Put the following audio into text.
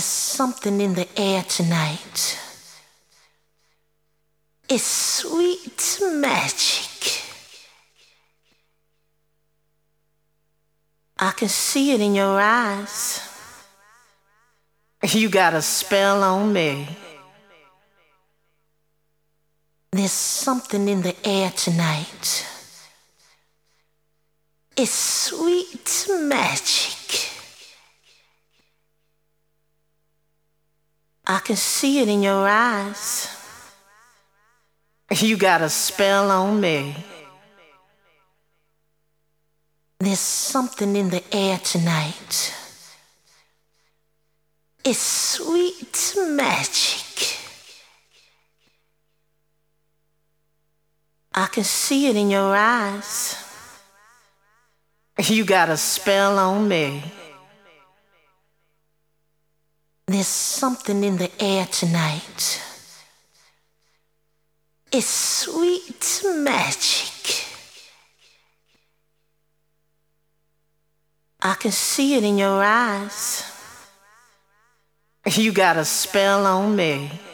There's something in the air tonight. It's sweet magic. I can see it in your eyes. You got a spell on me. There's something in the air tonight. It's sweet magic. I can see it in your eyes. You got a spell on me. There's something in the air tonight. It's sweet magic. I can see it in your eyes. You got a spell on me. There's something in the air tonight. It's sweet magic. I can see it in your eyes. You got a spell on me.